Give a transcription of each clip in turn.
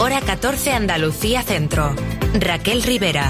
Hora 14 Andalucía Centro. Raquel Rivera.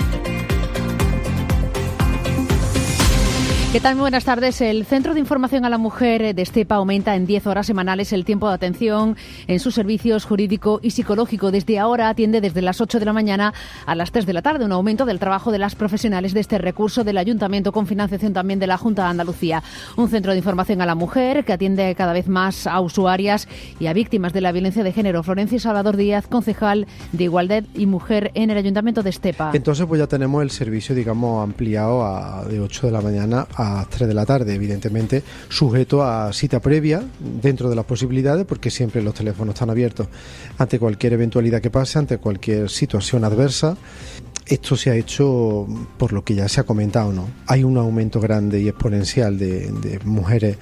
¿Qué tal? Muy buenas tardes. El Centro de Información a la Mujer de Estepa aumenta en 10 horas semanales el tiempo de atención en sus servicios jurídico y psicológico. Desde ahora atiende desde las 8 de la mañana a las 3 de la tarde, un aumento del trabajo de las profesionales de este recurso del Ayuntamiento con financiación también de la Junta de Andalucía. Un centro de información a la mujer que atiende cada vez más a usuarias y a víctimas de la violencia de género. Florencio Salvador Díaz, concejal de Igualdad y Mujer en el Ayuntamiento de Estepa. Entonces pues ya tenemos el servicio, digamos, ampliado de 8 de la mañana a 3 de la tarde, evidentemente sujeto a cita previa dentro de las posibilidades, porque siempre los teléfonos están abiertos ante cualquier eventualidad que pase, ante cualquier situación adversa. Esto se ha hecho por lo que ya se ha comentado, ¿no? Hay un aumento grande y exponencial de mujeres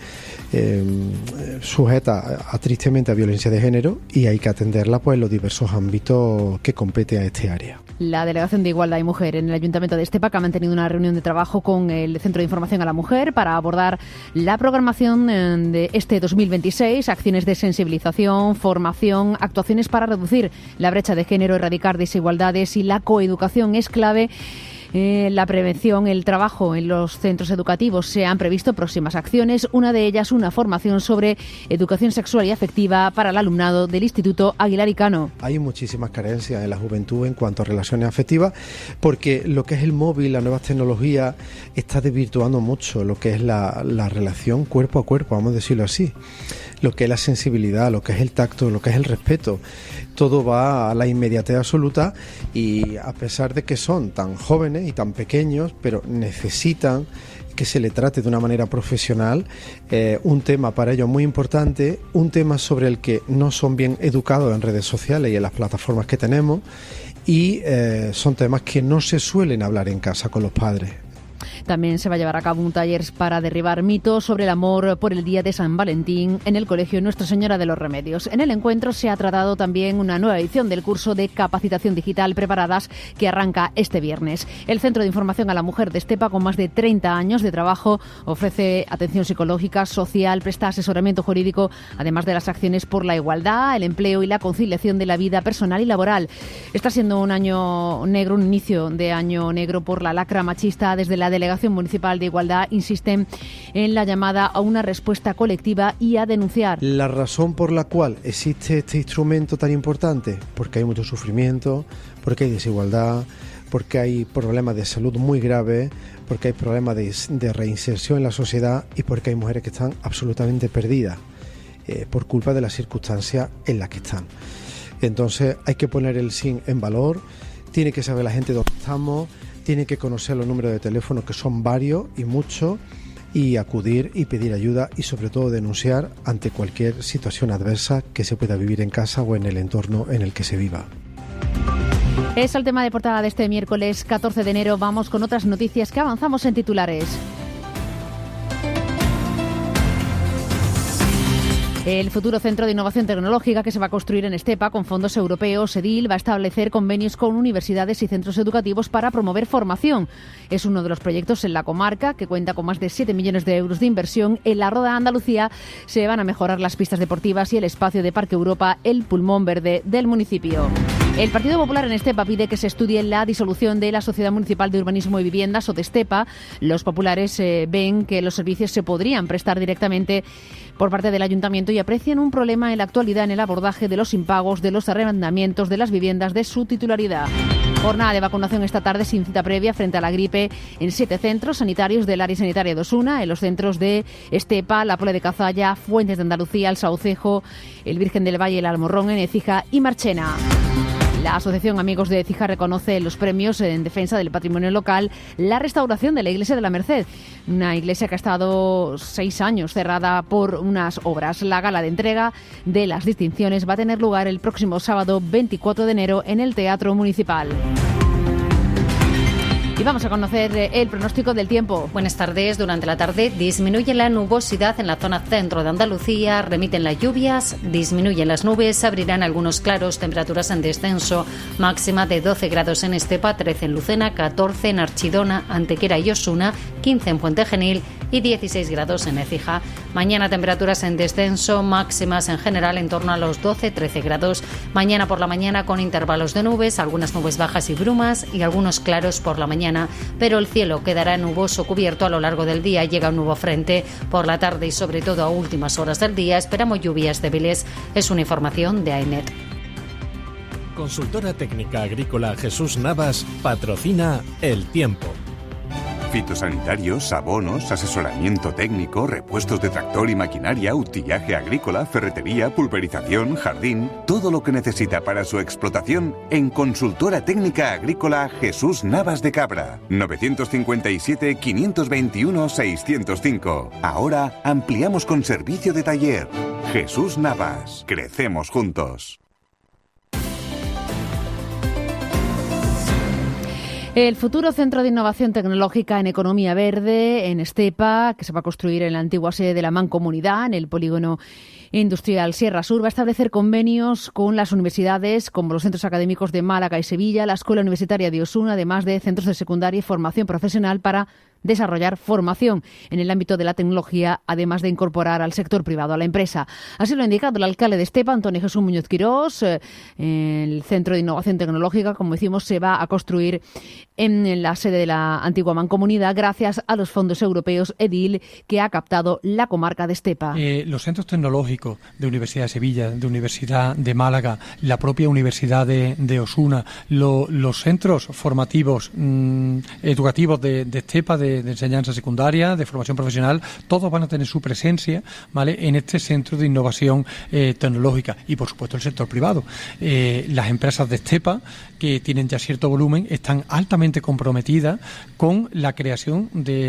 sujetas tristemente a violencia de género, y hay que atenderla pues en los diversos ámbitos que compete a este área. La Delegación de Igualdad y Mujer en el Ayuntamiento de Estepa ha mantenido una reunión de trabajo con el Centro de Información a la Mujer para abordar la programación de este 2026, acciones de sensibilización, formación, actuaciones para reducir la brecha de género, erradicar desigualdades, y la coeducación es clave. La prevención, el trabajo en los centros educativos. Se han previsto próximas acciones, una de ellas una formación sobre educación sexual y afectiva para el alumnado del Instituto Aguilar y Cano. Hay muchísimas carencias en la juventud en cuanto a relaciones afectivas, porque lo que es el móvil, las nuevas tecnologías, está desvirtuando mucho lo que es la relación cuerpo a cuerpo, vamos a decirlo así. Lo que es la sensibilidad, lo que es el tacto, lo que es el respeto. Todo va a la inmediatez absoluta, y a pesar de que son tan jóvenes y tan pequeños, pero necesitan que se le trate de una manera profesional, un tema para ellos muy importante, un tema sobre el que no son bien educados en redes sociales y en las plataformas que tenemos, y son temas que no se suelen hablar en casa con los padres. También se va a llevar a cabo un taller para derribar mitos sobre el amor por el Día de San Valentín en el Colegio Nuestra Señora de los Remedios. En el encuentro se ha tratado también una nueva edición del curso de capacitación digital Preparadas, que arranca este viernes. El Centro de Información a la Mujer de Estepa, con más de 30 años de trabajo, ofrece atención psicológica, social, presta asesoramiento jurídico, además de las acciones por la igualdad, el empleo y la conciliación de la vida personal y laboral. Está siendo un año negro, un inicio de año negro por la lacra machista. Desde la Delegación Municipal de Igualdad insisten en la llamada a una respuesta colectiva y a denunciar. La razón por la cual existe este instrumento tan importante, porque hay mucho sufrimiento, porque hay desigualdad, porque hay problemas de salud muy graves, porque hay problemas de reinserción en la sociedad, y porque hay mujeres que están absolutamente perdidas por culpa de las circunstancias en las que están. Entonces hay que poner el SIN en valor, tiene que saber la gente dónde estamos, tiene que conocer los números de teléfono, que son varios y muchos, y acudir y pedir ayuda, y sobre todo denunciar ante cualquier situación adversa que se pueda vivir en casa o en el entorno en el que se viva. Es el tema de portada de este miércoles 14 de enero. Vamos con otras noticias que avanzamos en titulares. El futuro Centro de Innovación Tecnológica, que se va a construir en Estepa con fondos europeos, EDIL, va a establecer convenios con universidades y centros educativos para promover formación. Es uno de los proyectos en la comarca, que cuenta con más de 7 millones de euros de inversión. En la Roda de Andalucía se van a mejorar las pistas deportivas y el espacio de Parque Europa, el pulmón verde del municipio. El Partido Popular en Estepa pide que se estudie la disolución de la Sociedad Municipal de Urbanismo y Viviendas, o de Estepa. Los populares ven que los servicios se podrían prestar directamente por parte del Ayuntamiento y aprecian un problema en la actualidad en el abordaje de los impagos de los arrendamientos de las viviendas de su titularidad. Jornada de vacunación esta tarde sin cita previa frente a la gripe en 7 centros sanitarios del área sanitaria de Osuna, en los centros de Estepa, La Pola de Cazalla, Fuentes de Andalucía, El Saucejo, el Virgen del Valle, El Almorrón, en Écija y Marchena. La Asociación Amigos de Écija reconoce los premios en defensa del patrimonio local, la restauración de la Iglesia de la Merced, una iglesia que ha estado 6 años cerrada por unas obras. La gala de entrega de las distinciones va a tener lugar el próximo sábado 24 de enero en el Teatro Municipal. Y vamos a conocer el pronóstico del tiempo. Buenas tardes. Durante la tarde disminuye la nubosidad en la zona centro de Andalucía, remiten las lluvias, disminuyen las nubes, abrirán algunos claros, temperaturas en descenso, máxima de 12 grados en Estepa, 13 en Lucena, 14 en Archidona, Antequera y Osuna, 15 en Puente Genil y 16 grados en Écija. Mañana temperaturas en descenso, máximas en general en torno a los 12-13 grados. Mañana por la mañana con intervalos de nubes, algunas nubes bajas y brumas y algunos claros por la mañana, pero el cielo quedará nuboso cubierto a lo largo del día. Llega un nuevo frente por la tarde y sobre todo a últimas horas del día esperamos lluvias débiles. Es una información de AEMET. Consultora técnica agrícola Jesús Navas patrocina El Tiempo. Fitosanitarios, abonos, asesoramiento técnico, repuestos de tractor y maquinaria, utillaje agrícola, ferretería, pulverización, jardín, todo lo que necesita para su explotación en Consultora Técnica Agrícola Jesús Navas de Cabra. 957-521-605. Ahora ampliamos con servicio de taller. Jesús Navas. Crecemos juntos. El futuro Centro de Innovación Tecnológica en Economía Verde, en Estepa, que se va a construir en la antigua sede de la Mancomunidad, en el polígono industrial Sierra Sur, va a establecer convenios con las universidades, como los centros académicos de Málaga y Sevilla, la Escuela Universitaria de Osuna, además de centros de secundaria y formación profesional para desarrollar formación en el ámbito de la tecnología, además de incorporar al sector privado a la empresa. Así lo ha indicado el alcalde de Estepa, Antonio Jesús Muñoz Quirós. El Centro de Innovación Tecnológica, como decimos, se va a construir en la sede de la antigua Mancomunidad gracias a los fondos europeos EDIL que ha captado la comarca de Estepa. Los centros tecnológicos de Universidad de Sevilla, de Universidad de Málaga, la propia Universidad de Osuna, los centros formativos educativos de Estepa, de enseñanza secundaria, de formación profesional, todos van a tener su presencia, ¿vale?, en este centro de innovación tecnológica y, por supuesto, el sector privado. Las empresas de Estepa, que tienen ya cierto volumen, están altamente comprometidas con la creación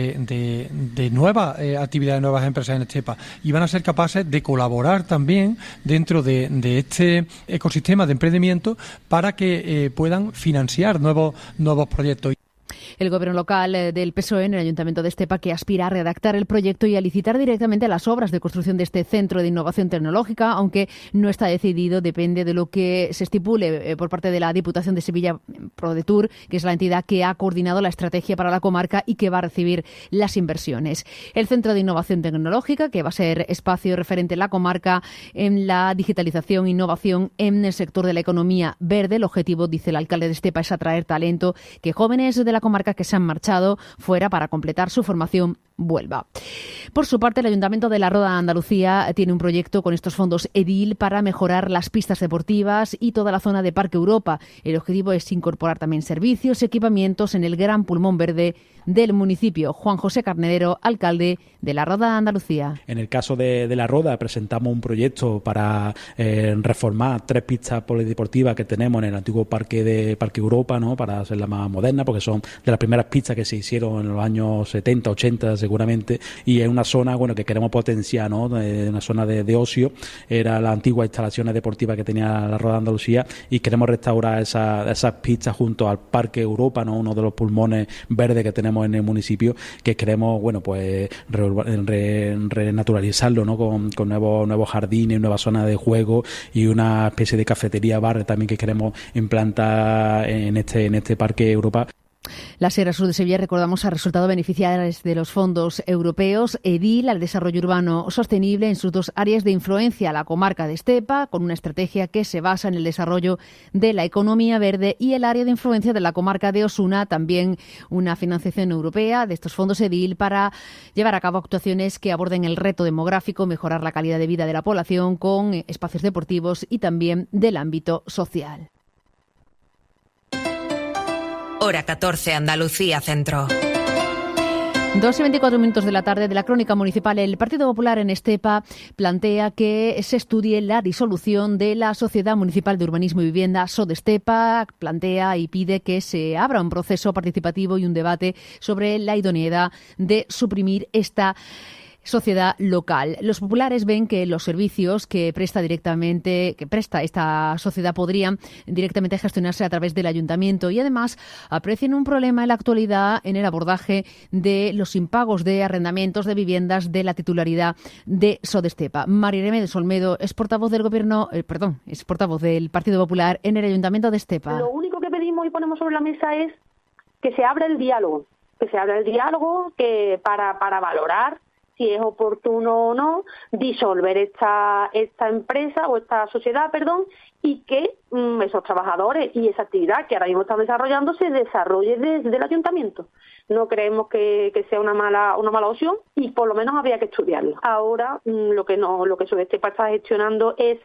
de nuevas actividades, nuevas empresas en Estepa, y van a ser capaces de colaborar también dentro de este ecosistema de emprendimiento para que puedan financiar nuevos proyectos. El gobierno local del PSOE en el Ayuntamiento de Estepa, que aspira a redactar el proyecto y a licitar directamente las obras de construcción de este centro de innovación tecnológica, aunque no está decidido, depende de lo que se estipule por parte de la Diputación de Sevilla ProDetour, que es la entidad que ha coordinado la estrategia para la comarca y que va a recibir las inversiones. El Centro de Innovación Tecnológica, que va a ser espacio referente en la comarca en la digitalización e innovación en el sector de la economía verde. El objetivo, dice el alcalde de Estepa, es atraer talento, que jóvenes de la comarca que se han marchado fuera para completar su formación vuelva. Por su parte, el Ayuntamiento de La Roda de Andalucía tiene un proyecto con estos fondos EDIL para mejorar las pistas deportivas y toda la zona de Parque Europa. El objetivo es incorporar también servicios y equipamientos en el gran pulmón verde del municipio. Juan José Carnedero, alcalde de La Roda de Andalucía. En el caso de La Roda, presentamos un proyecto para reformar 3 pistas polideportivas que tenemos en el antiguo Parque Europa, ¿no?, para hacerla más moderna, porque son de las primeras pistas que se hicieron en los años 70, 80 seguramente, y es una zona, bueno, que queremos potenciar, ¿no?, una zona de ocio. Era las antiguas instalaciones deportivas que tenía La Roda de Andalucía, y queremos restaurar esas pistas junto al Parque Europa, ¿no?, uno de los pulmones verdes que tenemos en el municipio, que queremos, bueno, pues renaturalizarlo, ¿no?, con nuevos jardines, nuevas zonas de juego y una especie de cafetería bar también que queremos implantar en este Parque Europa. La Sierra Sur de Sevilla, recordamos, ha resultado beneficiaria de los fondos europeos EDIL al desarrollo urbano sostenible en sus 2 áreas de influencia, la comarca de Estepa, con una estrategia que se basa en el desarrollo de la economía verde, y el área de influencia de la comarca de Osuna, también una financiación europea de estos fondos EDIL para llevar a cabo actuaciones que aborden el reto demográfico, mejorar la calidad de vida de la población con espacios deportivos y también del ámbito social. Hora 14, Andalucía Centro. 2:24 de la tarde de la Crónica Municipal. El Partido Popular en Estepa plantea que se estudie la disolución de la Sociedad Municipal de Urbanismo y Vivienda, SODESTEPA. Plantea y pide que se abra un proceso participativo y un debate sobre la idoneidad de suprimir esta sociedad local. Los populares ven que los servicios que presta esta sociedad podrían directamente gestionarse a través del ayuntamiento, y además aprecian un problema en la actualidad en el abordaje de los impagos de arrendamientos de viviendas de la titularidad de SODESTEPA. María Remedes Olmedo es portavoz del es portavoz del Partido Popular en el Ayuntamiento de Estepa. Lo único que pedimos y ponemos sobre la mesa es que se abra el diálogo, que se abra el diálogo, que para valorar si es oportuno o no disolver esta empresa o esta sociedad, y que esos trabajadores y esa actividad que ahora mismo están desarrollando se desarrolle desde el ayuntamiento. No creemos que sea una mala opción y por lo menos habría que estudiarlo. Ahora lo que Sudestepa está gestionando es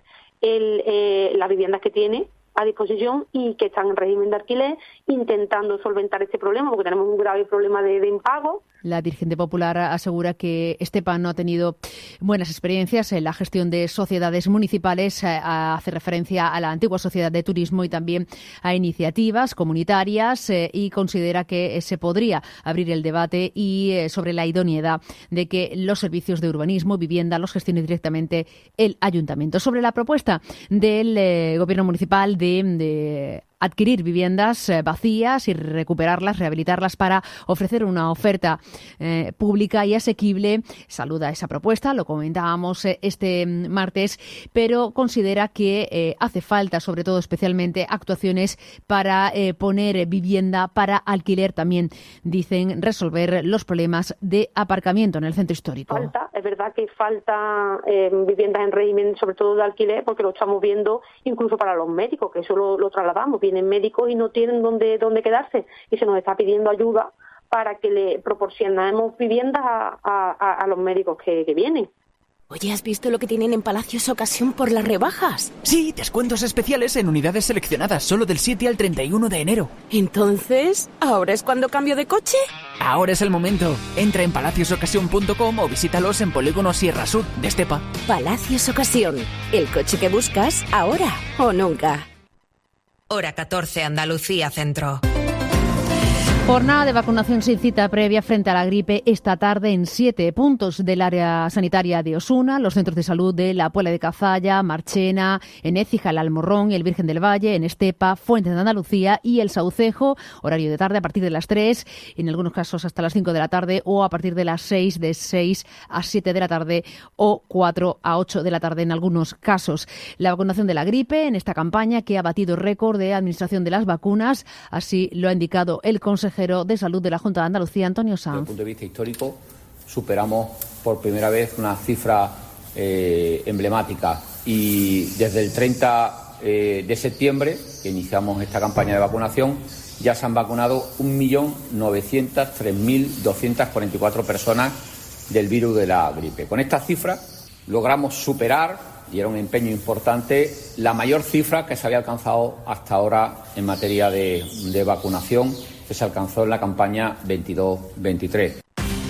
las viviendas que tiene a disposición y que están en régimen de alquiler, intentando solventar este problema porque tenemos un grave problema de impago. La dirigente popular asegura que Estepa no ha tenido buenas experiencias en la gestión de sociedades municipales. Hace referencia a la antigua sociedad de turismo y también a iniciativas comunitarias y considera que se podría abrir el debate sobre la idoneidad de que los servicios de urbanismo, vivienda, los gestione directamente el ayuntamiento. Sobre la propuesta del gobierno municipal de adquirir viviendas vacías y recuperarlas, rehabilitarlas para ofrecer una oferta pública y asequible. Saluda esa propuesta, lo comentábamos este martes, pero considera que hace falta, sobre todo especialmente, actuaciones para poner vivienda para alquiler. También dicen resolver los problemas de aparcamiento en el centro histórico. Es verdad que falta viviendas en régimen, sobre todo de alquiler, porque lo estamos viendo incluso para los médicos, que eso lo trasladamos. Vienen médicos y no tienen dónde quedarse y se nos está pidiendo ayuda para que le proporcionemos viviendas a los médicos que vienen. Oye, ¿has visto lo que tienen en Palacios Ocasión por las rebajas? Sí, descuentos especiales en unidades seleccionadas, solo del 7 al 31 de enero. Entonces, ¿ahora es cuando cambio de coche? Ahora es el momento. Entra en palaciosocasión.com o visítalos en Polígono Sierra Sur de Estepa. Palacios Ocasión, el coche que buscas ahora o nunca. Hora 14, Andalucía Centro. Jornada de vacunación sin cita previa frente a la gripe esta tarde en 7 puntos del área sanitaria de Osuna, los centros de salud de La Puebla de Cazalla, Marchena, en Écija, El Almorrón y el Virgen del Valle, en Estepa, Fuentes de Andalucía y El Saucejo, horario de tarde a partir de las 3, en algunos casos hasta las 5 de la tarde o a partir de las 6, de 6 a 7 de la tarde o 4 a 8 de la tarde en algunos casos. La vacunación de la gripe en esta campaña que ha batido récord de administración de las vacunas, así lo ha indicado el consejero de Salud de la Junta de Andalucía, Antonio Sanz. Desde el punto de vista histórico, superamos por primera vez una cifra emblemática y desde el 30 de septiembre, que iniciamos esta campaña de vacunación, ya se han vacunado 1.903.244 personas del virus de la gripe. Con esta cifra logramos superar, y era un empeño importante, la mayor cifra que se había alcanzado hasta ahora en materia de vacunación, que se alcanzó en la campaña 22-23.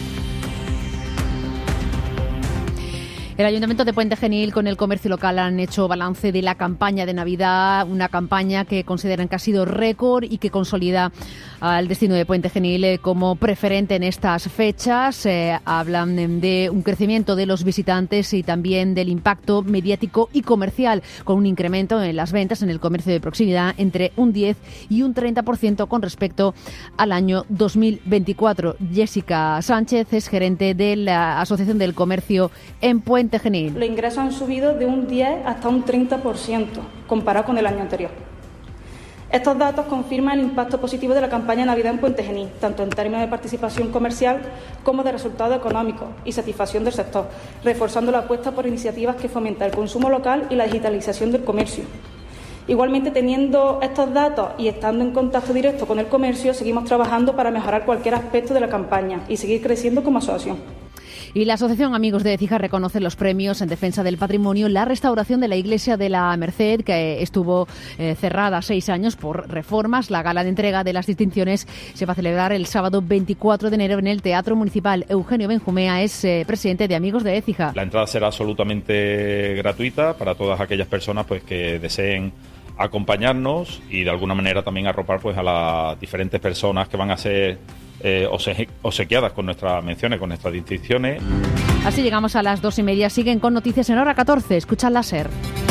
El Ayuntamiento de Puente Genil con el comercio local han hecho balance de la campaña de Navidad, una campaña que consideran que ha sido récord y que consolida al destino de Puente Genil como preferente en estas fechas. Hablan de un crecimiento de los visitantes y también del impacto mediático y comercial, con un incremento en las ventas en el comercio de proximidad entre un 10 y un 30% con respecto al año 2024. Jessica Sánchez es gerente de la Asociación del Comercio en Puente Genil. Los ingresos han subido de un 10 hasta un 30% comparado con el año anterior. Estos datos confirman el impacto positivo de la campaña de Navidad en Puente Genil, tanto en términos de participación comercial como de resultados económicos y satisfacción del sector, reforzando la apuesta por iniciativas que fomentan el consumo local y la digitalización del comercio. Igualmente, teniendo estos datos y estando en contacto directo con el comercio, seguimos trabajando para mejorar cualquier aspecto de la campaña y seguir creciendo como asociación. Y la Asociación Amigos de Écija reconoce los premios en defensa del patrimonio, la restauración de la Iglesia de la Merced, que estuvo cerrada 6 años por reformas. La gala de entrega de las distinciones se va a celebrar el sábado 24 de enero en el Teatro Municipal. Eugenio Benjumea es presidente de Amigos de Écija. La entrada será absolutamente gratuita para todas aquellas personas que deseen acompañarnos y de alguna manera también arropar a las diferentes personas que van a ser obsequiadas con nuestras menciones, con nuestras distinciones. Así llegamos a las 2:30. Siguen con noticias en Hora 14. Escuchan la SER.